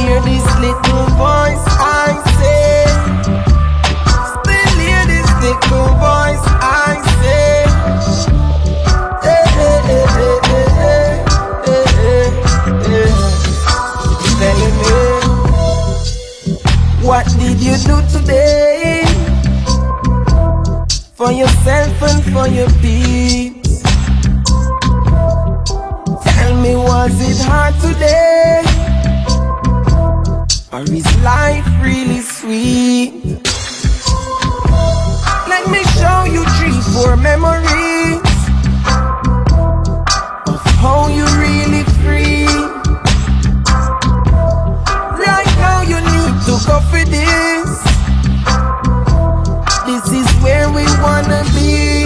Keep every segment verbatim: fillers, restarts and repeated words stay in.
hear this little voice I say. Still hear this little voice I say. Hey, hey, hey, hey, hey, hey, hey, hey, hey. Telling me, what did you do today for yourself and for your peeps? Tell me, was it hard today, or is life really sweet? Let me show you three, four memories of how you really free. Right now you need to go for this. This is where we wanna be.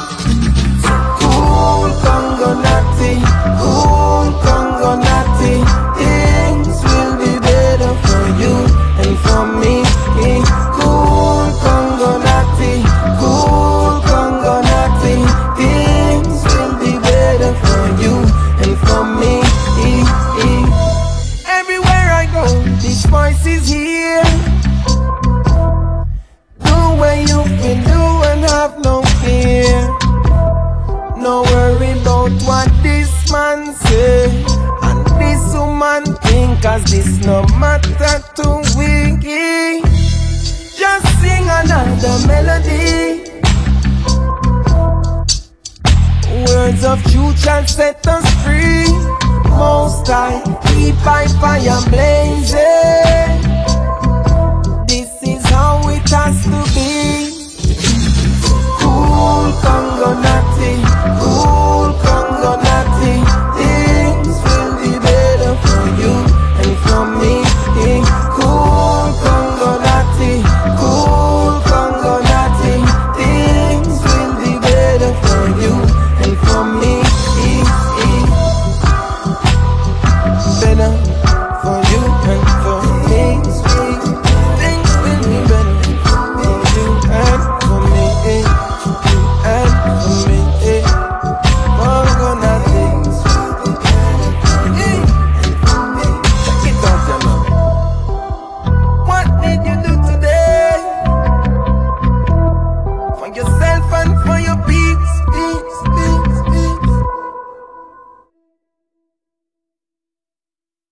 Cool Congo Natty, cool Congo Natty. Things will be better for you and for me. Cool Congo Natty, cool Congo Natty. Things will be better for you and for me. Everywhere I go, this voice is here. Do what you can do and have no fear. No worry about what this man say and this woman think, cause this no matter to we. Just sing another melody. Words of truth shall set us free. Most High, keep by fire blazing. This is how it has to be. Cool Congo Natty,